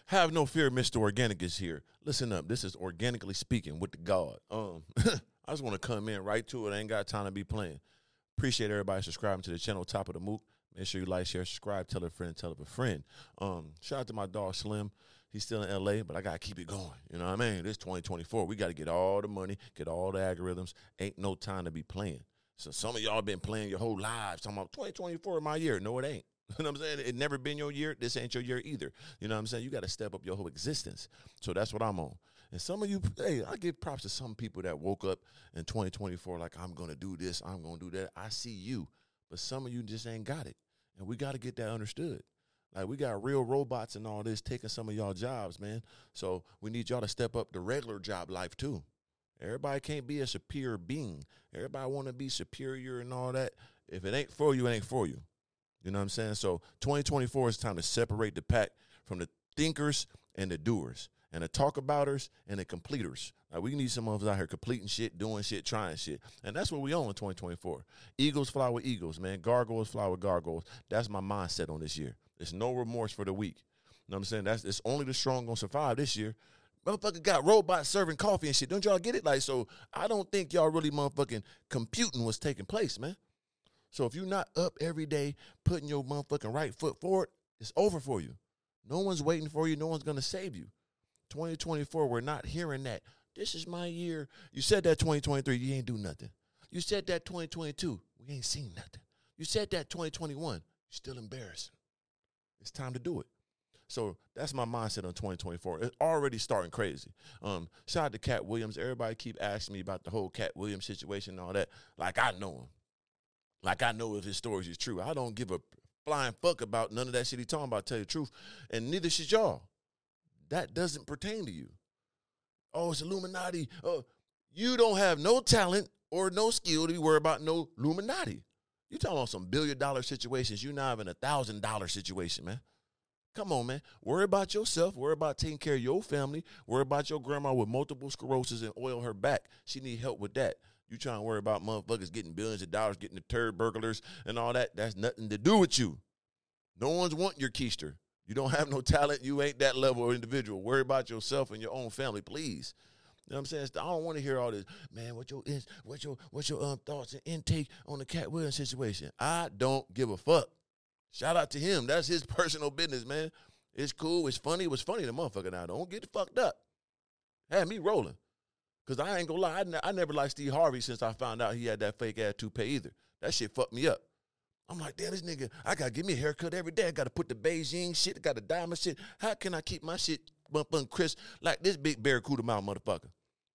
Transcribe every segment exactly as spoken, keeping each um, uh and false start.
Have no fear, Mister Organic is here. Listen up. This is Organically Speaking with the God. Um, I just want to come in right to it. I ain't got time to be playing. Appreciate everybody subscribing to the channel, Top of the Mook. Make sure you like, share, subscribe, tell a friend, tell a friend. Um, shout out to my dog Slim. He's still in L A, but I got to keep it going. You know what I mean? This twenty twenty-four. We got to get all the money, get all the algorithms. Ain't no time to be playing. So some of y'all been playing your whole lives talking about twenty twenty-four my year. No, it ain't. You know what I'm saying? It never been your year. This ain't your year either. You know what I'm saying? You got to step up your whole existence. So that's what I'm on. And some of you, hey, I give props to some people that woke up in twenty twenty-four like, I'm going to do this, I'm going to do that. I see you. But some of you just ain't got it. And we got to get that understood. Like, we got real robots and all this taking some of y'all jobs, man. So we need y'all to step up the regular job life, too. Everybody can't be a superior being. Everybody want to be superior and all that. If it ain't for you, it ain't for you. You know what I'm saying? So twenty twenty-four is time to separate the pack from the thinkers and the doers and the talk abouters and the completers. Like, we need some of us out here completing shit, doing shit, trying shit. And that's what we own in twenty twenty-four. Eagles fly with eagles, man. Gargoyles fly with gargoyles. That's my mindset on this year. There's no remorse for the weak. You know what I'm saying? That's it's only the strong gonna survive this year. Motherfucker got robots serving coffee and shit. Don't y'all get it? Like, so I don't think y'all really motherfucking computing what's taking place, man. So if you're not up every day putting your motherfucking right foot forward, it's over for you. No one's waiting for you. No one's going to save you. twenty twenty-four, we're not hearing that. This is my year. You said that twenty twenty-three, you ain't do nothing. You said that twenty twenty-two, we ain't seen nothing. You said that twenty twenty-one, you're still embarrassing. It's time to do it. So that's my mindset on twenty twenty-four. It's already starting crazy. Um, shout out to Cat Williams. Everybody keep asking me about the whole Cat Williams situation and all that. Like, I know him. Like, I know if his stories is true. I don't give a flying fuck about none of that shit he talking about, tell you the truth. And neither should y'all. That doesn't pertain to you. Oh, it's Illuminati. Oh, you don't have no talent or no skill to be worried about no Illuminati. You talking about some billion dollar situations. You're not even a thousand dollar situation, man. Come on, man. Worry about yourself. Worry about taking care of your family. Worry about your grandma with multiple sclerosis and oil her back. She need help with that. You trying to worry about motherfuckers getting billions of dollars, getting the turd burglars and all that. That's nothing to do with you. No one's wanting your keister. You don't have no talent. You ain't that level of individual. Worry about yourself and your own family, please. You know what I'm saying? I don't want to hear all this, man, what your what your, what your um, thoughts and intake on the Cat Williams situation. I don't give a fuck. Shout out to him. That's his personal business, man. It's cool. It's funny. It was funny, the motherfucker now. Don't get fucked up. Had me rolling. Because I ain't going to lie, I, ne- I never liked Steve Harvey since I found out he had that fake ass toupee either. That shit fucked me up. I'm like, damn, this nigga, I got to give me a haircut every day. I got to put the Beijing shit, I got the diamond shit. How can I keep my shit motherfucking crisp like this big Barracuda mouth motherfucker?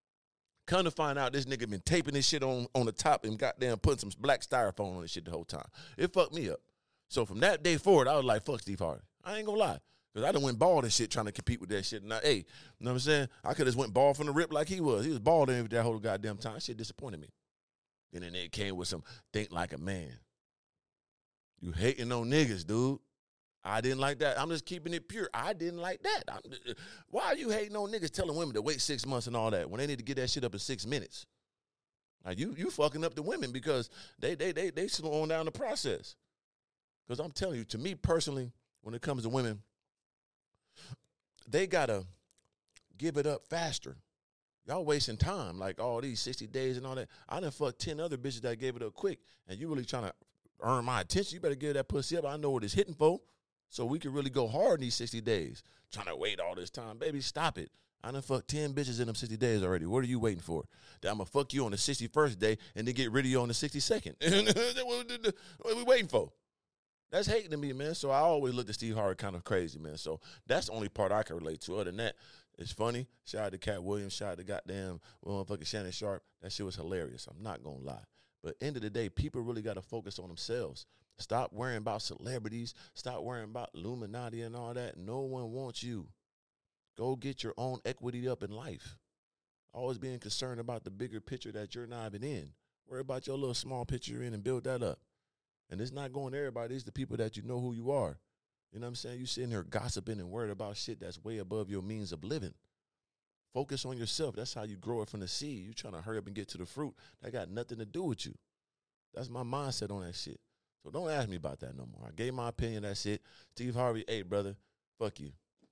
Come to find out, this nigga been taping this shit on, on the top and goddamn putting some black styrofoam on this shit the whole time. It fucked me up. So from that day forward, I was like, fuck Steve Harvey. I ain't going to lie. Because I done went bald and shit trying to compete with that shit. And I, hey, you know what I'm saying? I could have went bald from the rip like he was. He was bald every that whole goddamn time. That shit disappointed me. And then it came with some think like a man. You hating on niggas, dude. I didn't like that. I'm just keeping it pure. I didn't like that. I'm, why are you hating on niggas telling women to wait six months and all that when they need to get that shit up in six minutes? Like, you you fucking up the women because they they they they slowing down the process. Because I'm telling you, to me personally, when it comes to women, they got to give it up faster. Y'all wasting time, like all these sixty days and all that. I done fucked ten other bitches that gave it up quick, and you really trying to earn my attention. You better give that pussy up. I know what it's hitting for, so we can really go hard in these sixty days. Trying to wait all this time. Baby, stop it. I done fucked ten bitches in them sixty days already. What are you waiting for? That I'm going to fuck you on the sixty-first day and then get rid of you on the sixty-second. What are we waiting for? That's hating to me, man. So I always look at Steve Harvey kind of crazy, man. So that's the only part I can relate to. Other than that, it's funny. Shout out to Cat Williams. Shout out to goddamn motherfucking Shannon Sharp. That shit was hilarious. I'm not going to lie. But end of the day, people really got to focus on themselves. Stop worrying about celebrities. Stop worrying about Illuminati and all that. No one wants you. Go get your own equity up in life. Always being concerned about the bigger picture that you're not even in. Worry about your little small picture you're in and build that up. And it's not going to everybody. It's the people that you know who you are. You know what I'm saying? You sitting here gossiping and worried about shit that's way above your means of living. Focus on yourself. That's how you grow it from the seed. You trying to hurry up and get to the fruit. That got nothing to do with you. That's my mindset on that shit. So don't ask me about that no more. I gave my opinion. That's it. Steve Harvey, hey, brother, fuck you.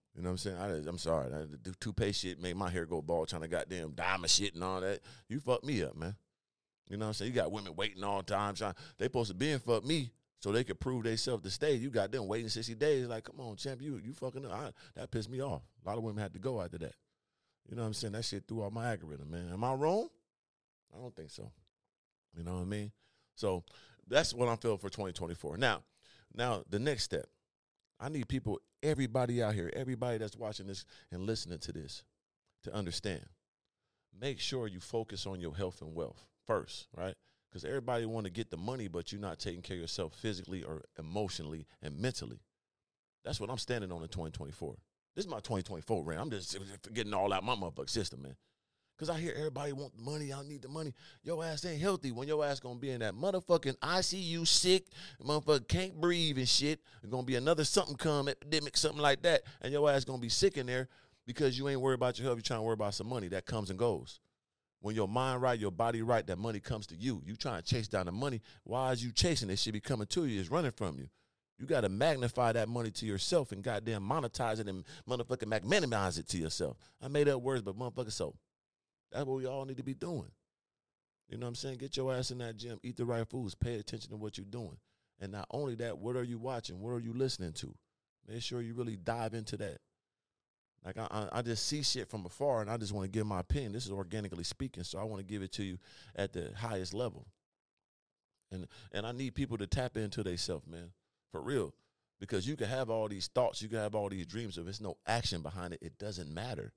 You know what I'm saying? I, I'm sorry. I, the toupee shit made my hair go bald trying to goddamn diamond shit and all that. You fucked me up, man. You know what I'm saying? You got women waiting all the time. Trying, they supposed to be and fuck me so they could prove themselves to stay. You got them waiting sixty days. Like, come on, champ, you you fucking up. I, that pissed me off. A lot of women had to go after that. You know what I'm saying? That shit threw off my algorithm, man. Am I wrong? I don't think so. You know what I mean? So that's what I'm feeling for twenty twenty-four. Now, now the next step. I need people, everybody out here, everybody that's watching this and listening to this to understand. Make sure you focus on your health and wealth first, right? Because everybody want to get the money, but you're not taking care of yourself physically or emotionally and mentally. That's what I'm standing on in twenty twenty-four. This is my twenty twenty-four rant. I'm just getting all out my motherfucking system, man. Because I hear everybody want the money. I need the money. Your ass ain't healthy when your ass going to be in that motherfucking I C U sick, motherfucker can't breathe and shit. There's going to be another something come, epidemic, something like that, and your ass going to be sick in there because you ain't worried about your health. You're trying to worry about some money. That comes and goes. When your mind right, your body right, that money comes to you. You trying to chase down the money. Why is you chasing it? Should be coming to you. It's running from you. You got to magnify that money to yourself and goddamn monetize it and motherfucking magnanimize it to yourself. I made up words, but motherfucker so. That's what we all need to be doing. You know what I'm saying? Get your ass in that gym. Eat the right foods. Pay attention to what you're doing. And not only that, what are you watching? What are you listening to? Make sure you really dive into that. Like, I, I just see shit from afar, and I just want to give my opinion. This is organically speaking, so I want to give it to you at the highest level. And and I need people to tap into themselves, man, for real. Because you can have all these thoughts. You can have all these dreams. If there's no action behind it, it doesn't matter.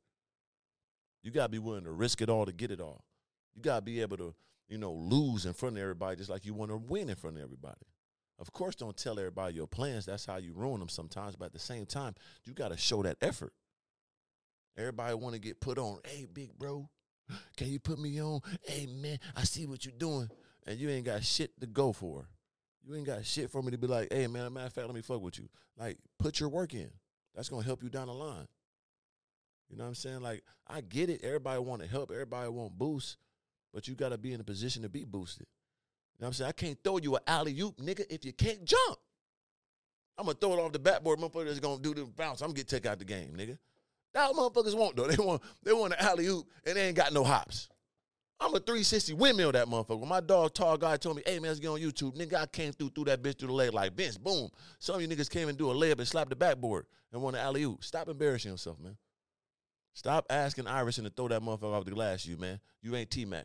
You got to be willing to risk it all to get it all. You got to be able to, you know, lose in front of everybody just like you want to win in front of everybody. Of course, don't tell everybody your plans. That's how you ruin them sometimes. But at the same time, you got to show that effort. Everybody want to get put on. Hey, big bro, can you put me on? Hey, man, I see what you're doing. And you ain't got shit to go for. You ain't got shit for me to be like, hey, man, matter of fact, let me fuck with you. Like, put your work in. That's going to help you down the line. You know what I'm saying? Like, I get it. Everybody want to help. Everybody want boost. But you got to be in a position to be boosted. You know what I'm saying? I can't throw you an alley-oop, nigga, if you can't jump. I'm going to throw it off the backboard. Motherfuckers going to do the bounce. I'm going to get take out the game, nigga. That's what motherfuckers want, though. They want they want an alley-oop, and they ain't got no hops. I'm a three sixty windmill that motherfucker. When my dog, tall guy, told me, hey, man, let's get on YouTube. Nigga, I came through, through that bitch through the leg like, Vince, boom. Some of you niggas came and do a layup and slapped the backboard and won an alley-oop. Stop embarrassing yourself, man. Stop asking Iverson to throw that motherfucker off the glass, you, man. You ain't T-Mac.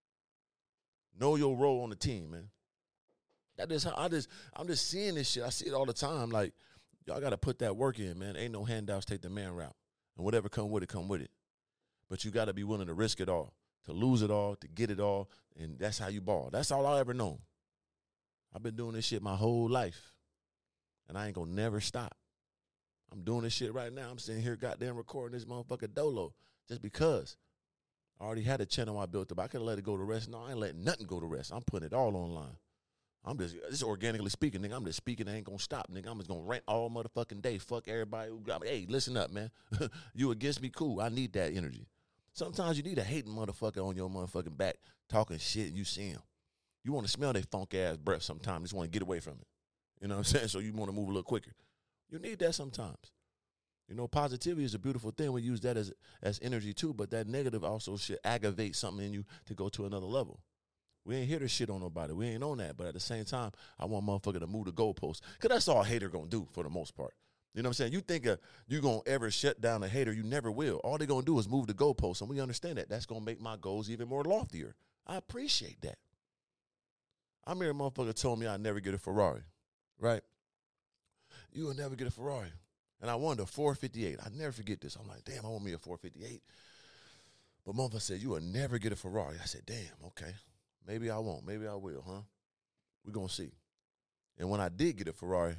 Know your role on the team, man. That is how I just, I'm just seeing this shit. I see it all the time. Like, y'all got to put that work in, man. Ain't no handouts, take the man route. And whatever come with it, come with it. But you got to be willing to risk it all, to lose it all, to get it all, and that's how you ball. That's all I ever known. I've been doing this shit my whole life, and I ain't going to never stop. I'm doing this shit right now. I'm sitting here goddamn recording this motherfucker Dolo just because I already had a channel I built up. I could have let it go to rest. No, I ain't letting nothing go to rest. I'm putting it all online. I'm just, this is organically speaking, nigga. I'm just speaking. I ain't going to stop, nigga. I'm just going to rant all motherfucking day. Fuck everybody who got me. Hey, listen up, man. You against me? Cool. I need that energy. Sometimes you need a hating motherfucker on your motherfucking back talking shit and you see him. You want to smell their funk ass breath sometimes. You just want to get away from it. You know what I'm saying? So you want to move a little quicker. You need that sometimes. You know, positivity is a beautiful thing. We use that as as energy too, but that negative also should aggravate something in you to go to another level. We ain't here to shit on nobody. We ain't on that. But at the same time, I want motherfucker to move the goalpost. Because that's all a hater going to do for the most part. You know what I'm saying? You think uh, you going to ever shut down a hater, you never will. All they going to do is move the goalpost, and we understand that. That's going to make my goals even more loftier. I appreciate that. I remember a motherfucker told me I'd never get a Ferrari, right? You will never get a Ferrari. And I wanted a four fifty-eight. I never forget this. I'm like, damn, I want me a four fifty-eight. But motherfucker said, you will never get a Ferrari. I said, damn, okay. Maybe I won't. Maybe I will, huh? We're going to see. And when I did get a Ferrari,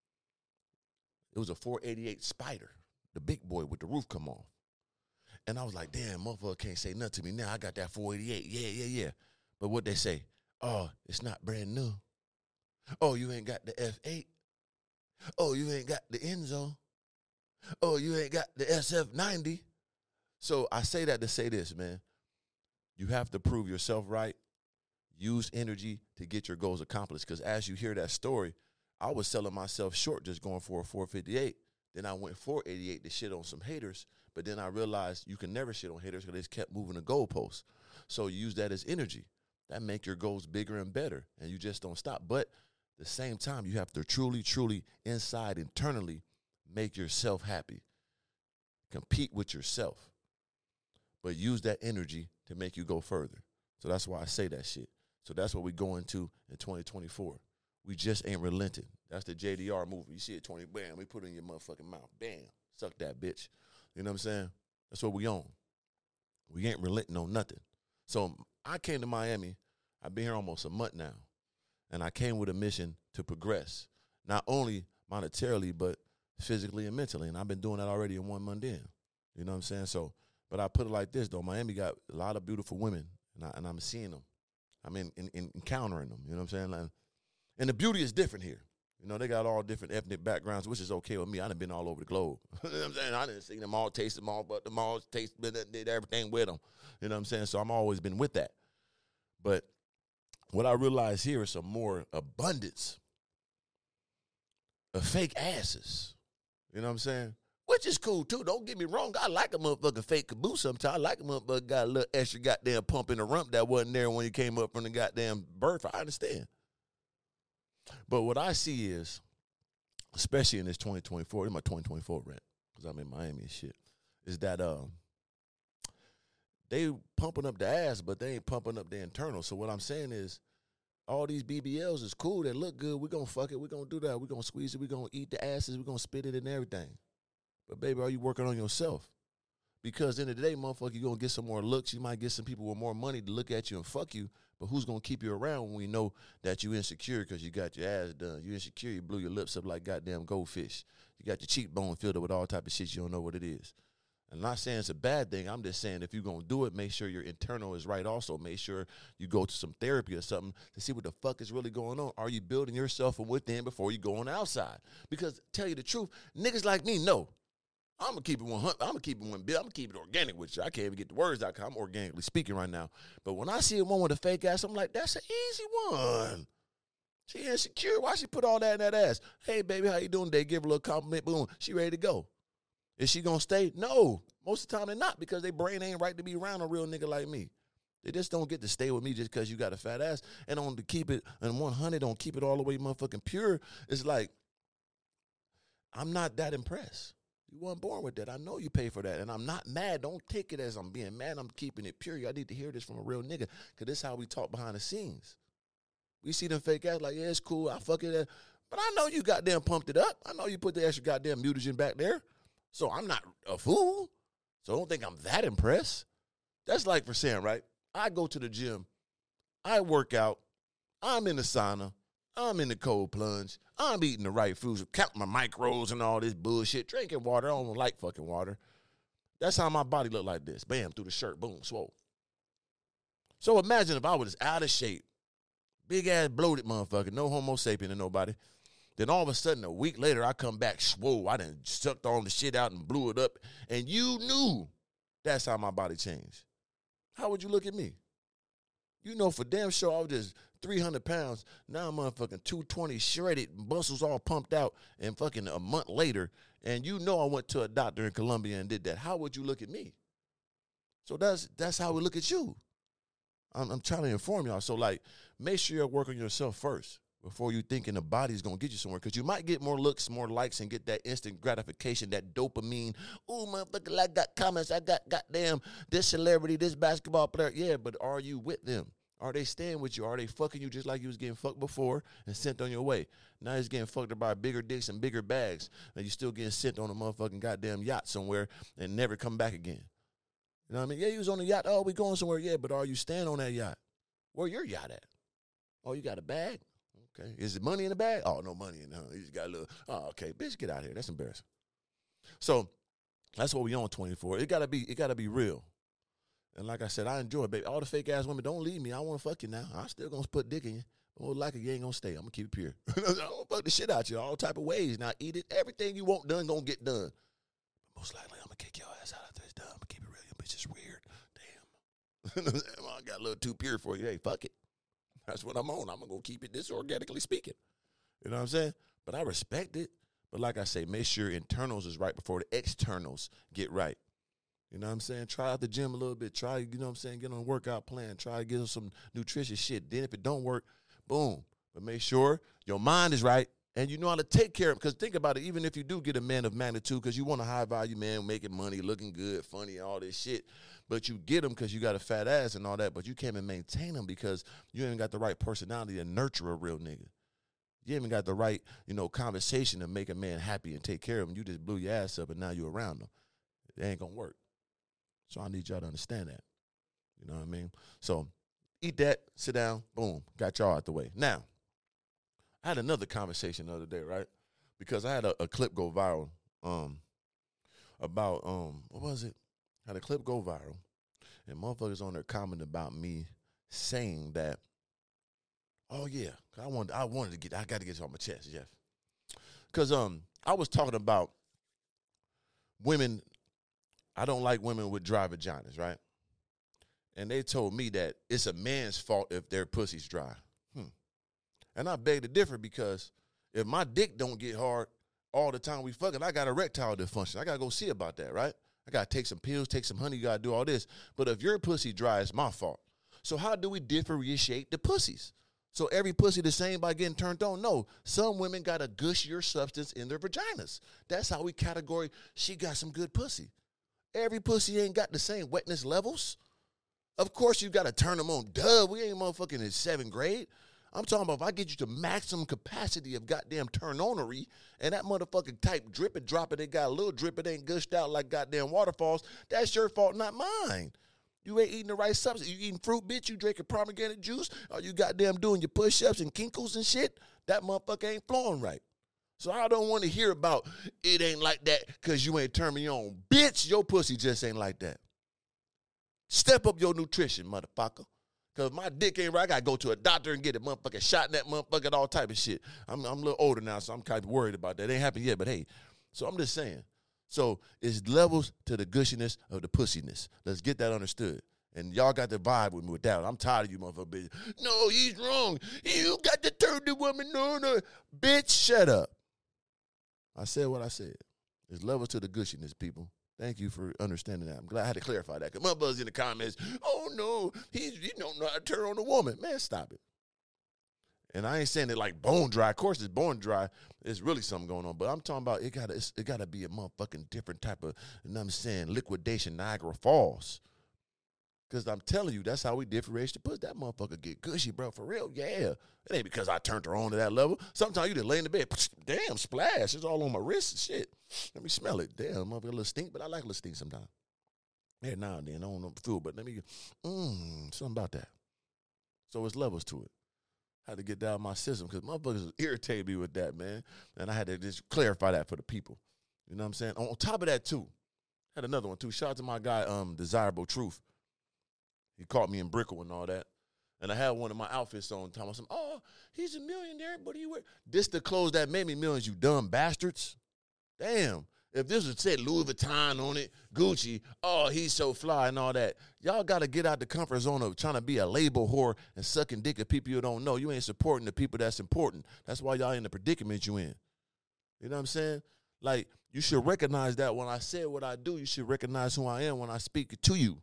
it was a four eighty-eight Spider, the big boy with the roof come off. And I was like, damn, motherfucker can't say nothing to me now. I got that four eighty-eight. Yeah, yeah, yeah. But what they say, oh, it's not brand new. Oh, you ain't got the F eight. Oh, you ain't got the Enzo. Oh, you ain't got the S F ninety. So I say that to say this, man. You have to prove yourself right. Use energy to get your goals accomplished. Because as you hear that story, I was selling myself short just going for a four fifty-eight. Then I went for eighty-eight to shit on some haters, but then I realized you can never shit on haters because they just kept moving the goalposts. So you use that as energy. That make your goals bigger and better, and you just don't stop. But at the same time, you have to truly, truly, inside, internally, make yourself happy. Compete with yourself, but use that energy to make you go further. So that's why I say that shit. So that's what we go into in twenty twenty-four. We just ain't relenting. That's the J D R movie. You see it, twenty, bam, we put it in your motherfucking mouth. Bam, suck that bitch. You know what I'm saying? That's what we on. We ain't relenting on nothing. So I came to Miami. I've been here almost a month now. And I came with a mission to progress, not only monetarily, but physically and mentally. And I've been doing that already in one month in. You know what I'm saying? So, but I put it like this, though. Miami got a lot of beautiful women, and, I, and I'm seeing them. I'm in, in, in encountering them. You know what I'm saying? Like, and the beauty is different here. You know, they got all different ethnic backgrounds, which is okay with me. I done been all over the globe. You know what I'm saying? I done seen them all, tasted them all, but them all, tasted, did everything with them. You know what I'm saying? So I'm always been with that. But what I realize here is some more abundance of fake asses. You know what I'm saying? Which is cool, too. Don't get me wrong. I like a motherfucking fake caboose sometimes. I like a motherfucker got a little extra goddamn pump in the rump that wasn't there when you came up from the goddamn birth. I understand. But what I see is, especially in this twenty twenty-four, in my twenty twenty-four rant, because I'm in Miami and shit, is that um, they pumping up the ass, but they ain't pumping up the internal. So what I'm saying is, all these B B Ls is cool. They look good. We're going to fuck it. We're going to do that. We're going to squeeze it. We're going to eat the asses. We're going to spit it and everything. But, baby, are you working on yourself? Because in the day, motherfucker, you're going to get some more looks. You might get some people with more money to look at you and fuck you. But who's going to keep you around when we know that you insecure because you got your ass done? You insecure. You blew your lips up like goddamn goldfish. You got your cheekbone filled up with all type of shit you don't know what it is. I'm not saying it's a bad thing. I'm just saying if you're going to do it, make sure your internal is right also. Make sure you go to some therapy or something to see what the fuck is really going on. Are you building yourself from within before you go on the outside? Because tell you the truth, niggas like me know. I'm going to keep it one hundred. I'm going to keep it one bit. I'm going to keep it organic with you. I can't even get the words out because I'm organically speaking right now. But when I see a one with a fake ass, I'm like, that's an easy one. She insecure. Why she put all that in that ass? Hey, baby, how you doing today? Give her a little compliment. Boom. She ready to go. Is she going to stay? No. Most of the time they're not because their brain ain't right to be around a real nigga like me. They just don't get to stay with me just because you got a fat ass. And on to keep it, and one hundred, don't keep it all the way motherfucking pure. It's like, I'm not that impressed. You weren't born with that. I know you pay for that. And I'm not mad. Don't take it as I'm being mad. I'm keeping it pure. I need to hear this from a real nigga because this is how we talk behind the scenes. We see them fake ass like, yeah, it's cool. I fuck it. But I know you goddamn pumped it up. I know you put the extra goddamn mutagen back there. So I'm not a fool. So don't think I'm that impressed. That's like for saying, right? I go to the gym. I work out. I'm in the sauna. I'm in the cold plunge. I'm eating the right foods, counting my micros and all this bullshit, drinking water. I don't like fucking water. That's how my body look like this. Bam, through the shirt, boom, swole. So imagine if I was out of shape, big-ass bloated motherfucker, no homo sapien to nobody. Then all of a sudden, a week later, I come back swole. I done sucked all the shit out and blew it up. And you knew that's how my body changed. How would you look at me? You know for damn sure I was just three hundred pounds. Now I'm motherfucking two twenty shredded, muscles all pumped out, and fucking a month later, and you know I went to a doctor in Colombia and did that. How would you look at me? So that's that's how we look at you. I'm, I'm trying to inform y'all. So, like, make sure you work on yourself first before you thinking the body's going to get you somewhere. Because you might get more looks, more likes, and get that instant gratification, that dopamine. Ooh, motherfucker, I got comments. I got goddamn this celebrity, this basketball player. Yeah, but are you with them? Are they staying with you? Are they fucking you just like you was getting fucked before and sent on your way? Now he's getting fucked by bigger dicks and bigger bags, and you still getting sent on a motherfucking goddamn yacht somewhere and never come back again. You know what I mean? Yeah, you was on the yacht. Oh, we going somewhere. Yeah, but are you staying on that yacht? Where your yacht at? Oh, you got a bag? Okay. Is it money in the bag? Oh, no money in it. Huh? You just got a little, oh, okay. Bitch, get out of here. That's embarrassing. So that's what we on twenty-four. It gotta be, it gotta be real. And like I said, I enjoy it, baby. All the fake ass women, don't leave me. I want to fuck you now. I'm still gonna put dick in you. More like it, you ain't gonna stay. I'm gonna keep it pure. I'm gonna fuck the shit out you all type of ways. Now eat it. Everything you want done gonna get done. But most likely, I'm gonna kick your ass out after it's done. I'm gonna keep it real. Your bitch is weird. Damn. I got a little too pure for you. Hey, fuck it. That's what I'm on. I'm gonna go keep it this organically speaking. You know what I'm saying? But I respect it. But like I say, make sure internals is right before the externals get right. You know what I'm saying? Try out the gym a little bit. Try, you know what I'm saying, get on a workout plan. Try to get on some nutritious shit. Then if it don't work, boom. But make sure your mind is right and you know how to take care of it. Because think about it, even if you do get a man of magnitude, because you want a high-value man making money, looking good, funny, all this shit, but you get him because you got a fat ass and all that, but you can't even maintain him because you ain't got the right personality to nurture a real nigga. You ain't even got the right, you know, conversation to make a man happy and take care of him. You just blew your ass up and now you're around him. It ain't going to work. So I need y'all to understand that. You know what I mean? So eat that, sit down, boom, got y'all out the way. Now, I had another conversation the other day, right? Because I had a, a clip go viral um, about, um, what was it? I had a clip go viral, and motherfuckers on there commenting about me saying that, oh, yeah, I wanted, I wanted to get, I got to get this off my chest, Jeff. Because um, I was talking about women. I don't like women with dry vaginas, right? And they told me that it's a man's fault if their pussy's dry. Hmm. And I beg to differ because if my dick don't get hard all the time we fucking, I got erectile dysfunction. I got to go see about that, right? I got to take some pills, take some honey, you got to do all this. But if your pussy dry, it's my fault. So how do we differentiate the pussies? So every pussy the same by getting turned on? No. Some women got a gushier substance in their vaginas. That's how we category, she got some good pussy. Every pussy ain't got the same wetness levels. Of course, you got to turn them on. Duh, we ain't motherfucking in seventh grade. I'm talking about if I get you to maximum capacity of goddamn turn-onery and that motherfucking type drip and drop it, they got a little drip, it ain't gushed out like goddamn waterfalls, that's your fault, not mine. You ain't eating the right substance. You eating fruit, bitch, you drinking pomegranate juice, or you goddamn doing your push-ups and kinkles and shit, that motherfucker ain't flowing right. So I don't want to hear about it ain't like that because you ain't turning me on. Bitch, your pussy just ain't like that. Step up your nutrition, motherfucker. Because my dick ain't right. I got to go to a doctor and get a motherfucking shot in that motherfucker and all type of shit. I'm, I'm a little older now, so I'm kind of worried about that. It ain't happened yet, but hey. So I'm just saying. So it's levels to the gushiness of the pussiness. Let's get that understood. And y'all got the vibe with me with that. I'm tired of you motherfucker bitch. No, he's wrong. You got to turn the woman on. No. Bitch, shut up. I said what I said. There's levels to the gushiness, people. Thank you for understanding that. I'm glad I had to clarify that. Because my buzz in the comments, oh, no, he's, he don't know how to turn on a woman. Man, stop it. And I ain't saying it like bone dry. Of course, it's bone dry. There's really something going on. But I'm talking about it got to it gotta be a motherfucking different type of, you know what I'm saying, liquidation Niagara Falls. Because I'm telling you, that's how we differentiate the pussy. That motherfucker get gushy, bro, for real. Yeah. It ain't because I turned her on to that level. Sometimes you just lay in the bed, damn, splash. It's all on my wrist and shit. Let me smell it. Damn, motherfucker, a little stink, but I like a little stink sometimes. Yeah, now and then, I don't know the food, but let me, mmm, something about that. So it's levels to it. I had to get down my system because motherfuckers irritated me with that, man. And I had to just clarify that for the people. You know what I'm saying? On top of that, too, had another one, too. Shout out to my guy, um, Desirable Truth. He caught me in Brickell and all that. And I had one of my outfits on time. I said, oh, he's a millionaire, but he wear this the clothes that made me millions, you dumb bastards. Damn. If this was said Louis Vuitton on it, Gucci, oh, he's so fly and all that. Y'all got to get out the comfort zone of trying to be a label whore and sucking dick at people you don't know. You ain't supporting the people that's important. That's why y'all in the predicament you in. You know what I'm saying? Like, you should recognize that when I say what I do, you should recognize who I am when I speak to you.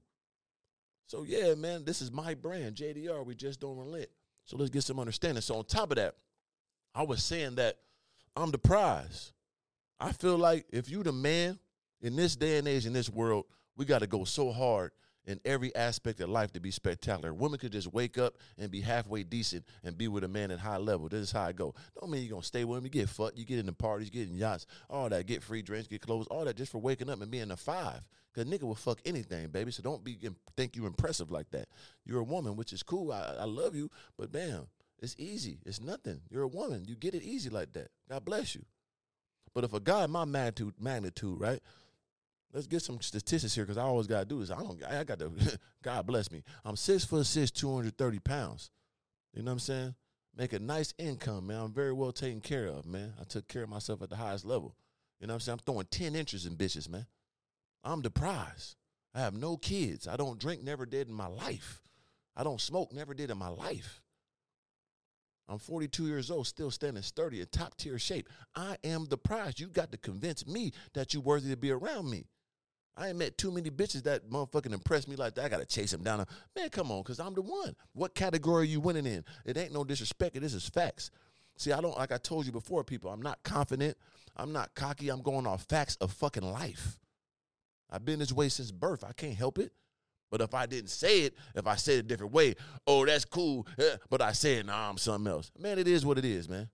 So, yeah, man, this is my brand, J D R. We just don't relent. So let's get some understanding. So on top of that, I was saying that I'm the prize. I feel like if you the man in this day and age, in this world, we got to go so hard in every aspect of life to be spectacular. Women could just wake up and be halfway decent and be with a man at high level. This is how I go. Don't mean you're going to stay with him. You get fucked. You get in the parties, get in yachts, all that. Get free drinks, get clothes, all that just for waking up and being a five. Because nigga will fuck anything, baby. So don't be think you impressive like that. You're a woman, which is cool. I, I love you. But, bam, it's easy. It's nothing. You're a woman. You get it easy like that. God bless you. But if a guy my magnitude, magnitude, right? Let's get some statistics here because I always got to do this. I don't. I got to. God bless me. I'm six foot six, two hundred thirty pounds. You know what I'm saying? Make a nice income, man. I'm very well taken care of, man. I took care of myself at the highest level. You know what I'm saying? I'm throwing ten inches in bitches, man. I'm the prize. I have no kids. I don't drink, never did in my life. I don't smoke, never did in my life. I'm forty-two years old, still standing sturdy in top tier shape. I am the prize. You got to convince me that you're worthy to be around me. I ain't met too many bitches that motherfucking impress me like that. I got to chase them down. Man, come on, because I'm the one. What category are you winning in? It ain't no disrespect. This is facts. See, I don't, like I told you before, people, I'm not confident. I'm not cocky. I'm going off facts of fucking life. I've been this way since birth. I can't help it. But if I didn't say it, if I said it a different way, oh, that's cool, eh, but I said, nah, I'm something else. Man, it is what it is, man.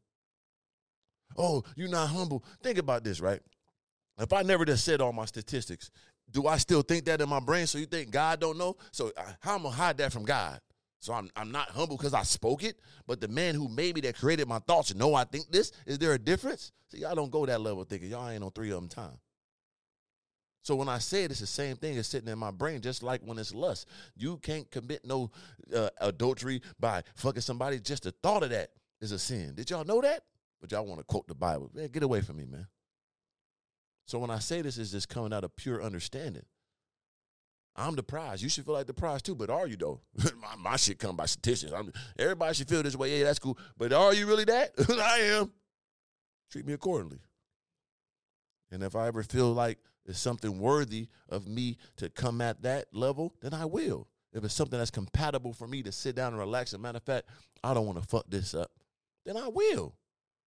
Oh, you're not humble. Think about this, right? If I never just said all my statistics, do I still think that in my brain? So you think God don't know? So uh, how am I going to hide that from God? So I'm, I'm not humble because I spoke it, but the man who made me, that created my thoughts, know I think this. Is there a difference? See, y'all don't go that level thinking. Y'all ain't on three of them time. So when I say it, it's the same thing as sitting in my brain, just like when it's lust. You can't commit no uh, adultery by fucking somebody. Just the thought of that is a sin. Did y'all know that? But y'all want to quote the Bible. Man, get away from me, man. So when I say this, it's just coming out of pure understanding. I'm the prize. You should feel like the prize too, but are you though? my, my shit come by statistics. I'm, everybody should feel this way. Yeah, that's cool. But are you really that? I am. Treat me accordingly. And if I ever feel like it's something worthy of me to come at that level, then I will. If it's something that's compatible for me to sit down and relax, as a matter of fact, I don't want to fuck this up, then I will.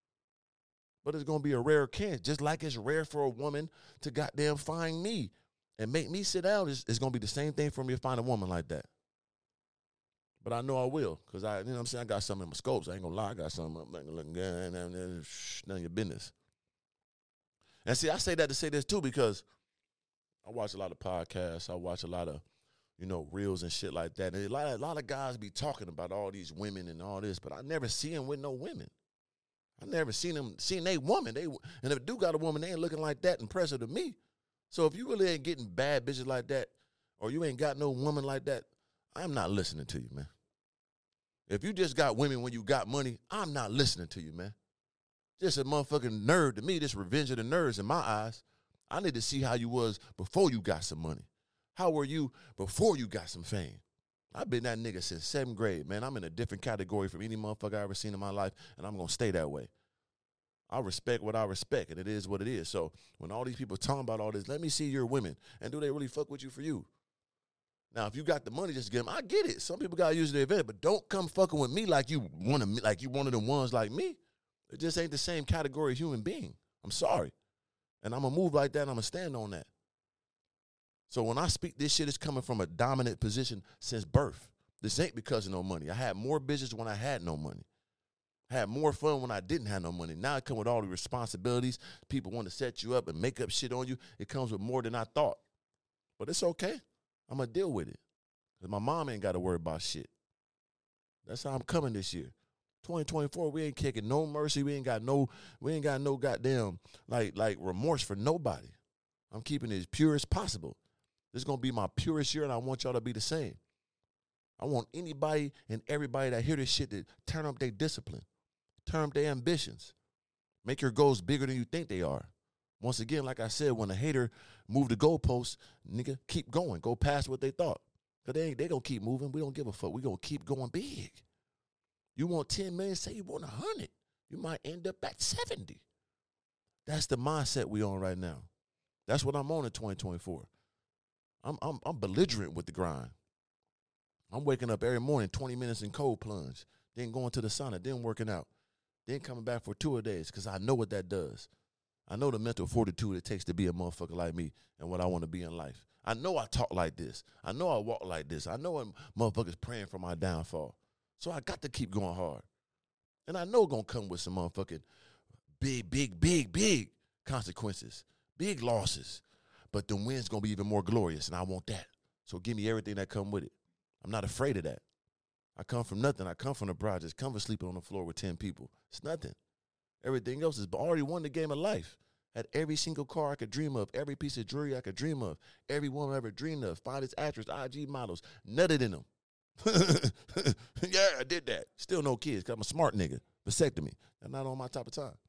But it's going to be a rare chance, just like it's rare for a woman to goddamn find me and make me sit down. It's, it's going to be the same thing for me to find a woman like that. But I know I will, because I, you know what I'm saying, I got something in my scopes. I ain't going to lie, I got something. I'm making looking good. None of your business. And see, I say that to say this too, because I watch a lot of podcasts. I watch a lot of, you know, reels and shit like that. And a lot, of, a lot of guys be talking about all these women and all this, but I never see them with no women. I never seen them, seen they woman. They And if do got a woman, they ain't looking like that impressive to me. So if you really ain't getting bad bitches like that, or you ain't got no woman like that, I'm not listening to you, man. If you just got women when you got money, I'm not listening to you, man. Just a motherfucking nerd to me. This revenge of the nerds in my eyes. I need to see how you was before you got some money. How were you before you got some fame? I've been that nigga since seventh grade, man. I'm in a different category from any motherfucker I ever seen in my life, and I'm going to stay that way. I respect what I respect, and it is what it is. So when all these people talking about all this, let me see your women, and do they really fuck with you for you? Now, if you got the money just to get them, I get it. Some people got to use their event, but don't come fucking with me like you one of like you one of them ones like me. It just ain't the same category of human being. I'm sorry. And I'm going to move like that, and I'm going to stand on that. So when I speak, this shit is coming from a dominant position since birth. This ain't because of no money. I had more business when I had no money. I had more fun when I didn't have no money. Now it comes with all the responsibilities. People want to set you up and make up shit on you. It comes with more than I thought. But it's okay. I'm going to deal with it. Because my mom ain't got to worry about shit. That's how I'm coming this year. twenty twenty-four, we ain't kicking no mercy. We ain't got no, we ain't got no goddamn like like remorse for nobody. I'm keeping it as pure as possible. This is gonna be my purest year, and I want y'all to be the same. I want anybody and everybody that hear this shit to turn up their discipline, turn up their ambitions, make your goals bigger than you think they are. Once again, like I said, when a hater move the goalposts, nigga, keep going. Go past what they thought. Because they, they going to keep moving. We don't give a fuck. We going to keep going big. You want ten million, say you want one hundred. You might end up at seventy. That's the mindset we on right now. That's what I'm on in twenty twenty-four. I'm, I'm, I'm belligerent with the grind. I'm waking up every morning, twenty minutes in cold plunge, then going to the sauna, then working out, then coming back for two a days because I know what that does. I know the mental fortitude it takes to be a motherfucker like me and what I want to be in life. I know I talk like this. I know I walk like this. I know I'm motherfuckers praying for my downfall. So I got to keep going hard. And I know it's going to come with some motherfucking big, big, big, big consequences, big losses. But the win's going to be even more glorious, and I want that. So give me everything that come with it. I'm not afraid of that. I come from nothing. I come from the projects. Come from sleeping on the floor with ten people. It's nothing. Everything else is already won the game of life. Had every single car I could dream of, every piece of jewelry I could dream of, every woman I ever dreamed of, finest actress, I G models, nutted in them. Yeah, I did that. Still no kids because I'm a smart nigga. Vasectomy. I'm not on my type of time.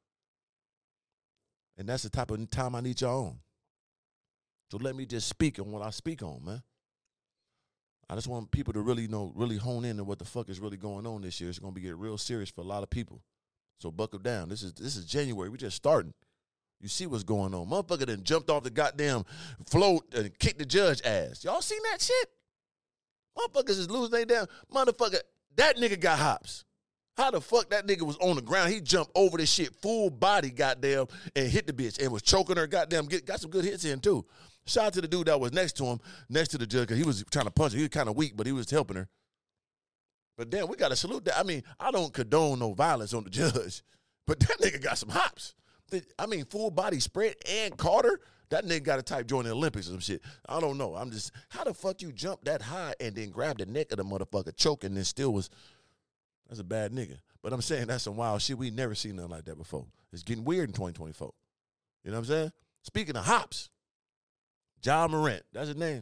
And that's the type of time I need y'all on. So let me just speak on what I speak on, man. I just want people to really know, really hone in on what the fuck is really going on this year. It's gonna be getting real serious for a lot of people. So buckle down. This is this is January. We just starting. You see what's going on. Motherfucker done jumped off the goddamn float and kicked the judge ass. Y'all seen that shit? Motherfuckers is losing their damn motherfucker. That nigga got hops. How the fuck that nigga was on the ground? He jumped over this shit, full body, goddamn, and hit the bitch and was choking her, goddamn. Get, got some good hits in, too. Shout out to the dude that was next to him, next to the judge, because he was trying to punch her. He was kind of weak, but he was helping her. But damn, we got to salute that. I mean, I don't condone no violence on the judge, but that nigga got some hops. I mean, full body spread and Carter, that nigga got to type join the Olympics or some shit. I don't know. I'm just, how the fuck you jump that high and then grab the neck of the motherfucker, choke, and then still was, that's a bad nigga. But I'm saying that's some wild shit. We never seen nothing like that before. It's getting weird in twenty twenty-four. You know what I'm saying? Speaking of hops, Ja Morant, that's his name.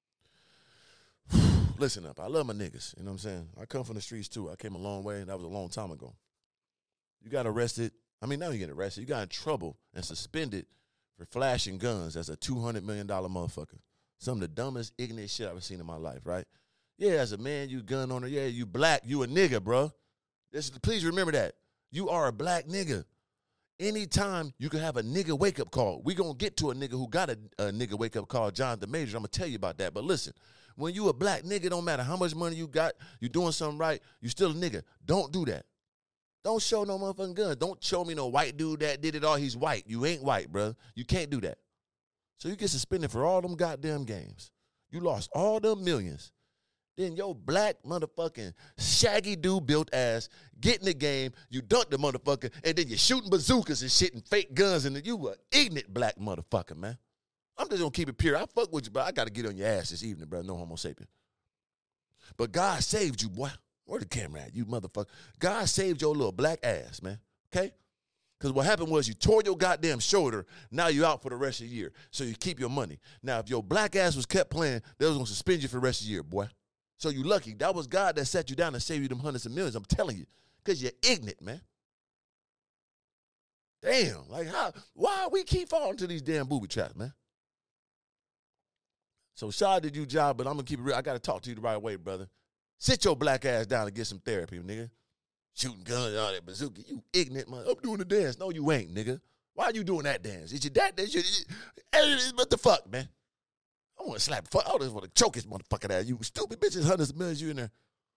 Listen up, I love my niggas. You know what I'm saying? I come from the streets too. I came a long way, and that was a long time ago. You got arrested. I mean, now you get arrested. You got in trouble and suspended for flashing guns as a two hundred million dollars motherfucker. Some of the dumbest, ignorant shit I've ever seen in my life, right? Yeah, as a man, you gun owner. Yeah, you black. You a nigga, bro. This, please remember that. You are a black nigga. Anytime you can have a nigga wake-up call. We going to get to a nigga who got a, a nigga wake-up call, Jonathan Majors. I'm going to tell you about that. But listen, when you a black nigga, don't matter how much money you got, you doing something right, you still a nigga. Don't do that. Don't show no motherfucking gun. Don't show me no white dude that did it all. He's white. You ain't white, bro. You can't do that. So you get suspended for all them goddamn games. You lost all them millions. Then your black motherfucking shaggy dude built ass get in the game, you dunk the motherfucker, and then you're shooting bazookas and shit and fake guns, and you a ignorant black motherfucker, man. I'm just gonna keep it pure. I fuck with you, but I gotta get on your ass this evening, bro. No homo sapien. But God saved you, boy. Where the camera at, you motherfucker? God saved your little black ass, man, okay? Because what happened was you tore your goddamn shoulder. Now you out for the rest of the year, so you keep your money. Now, if your black ass was kept playing, they was gonna suspend you for the rest of the year, boy. So you lucky. That was God that set you down and saved you them hundreds of millions. I'm telling you. Because you're ignorant, man. Damn. Like, how? Why we keep falling to these damn booby traps, man? So, Shaw did you job, but I'm going to keep it real. I got to talk to you the right way, brother. Sit your black ass down and get some therapy, nigga. Shooting guns, all that bazooka. You ignorant, man. I'm doing the dance. No, you ain't, nigga. Why are you doing that dance? Is your dad dance? What the fuck, man? I want to slap fuck. I just want to choke his motherfucking ass. You stupid bitches, hundreds of millions, you in there.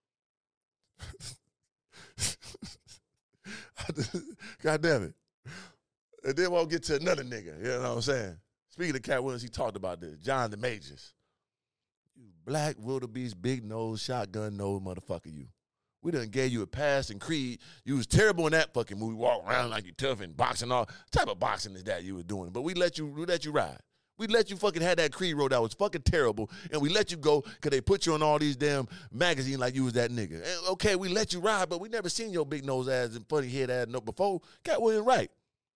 God damn it. And then we'll get to another nigga. You know what I'm saying? Speaking of Cat Williams, he talked about this. John the Majors. You black wildebeest, big nose, shotgun nose motherfucker, you. We done gave you a pass in Creed. You was terrible in that fucking movie. Walk around like you tough and boxing all. What type of boxing is that you was doing? But we let you, we let you ride. We let you fucking have that Creed role that was fucking terrible, and we let you go because they put you on all these damn magazines like you was that nigga. And okay, we let you ride, but we never seen your big nose ass and funny head ass no before. Cat Williams right.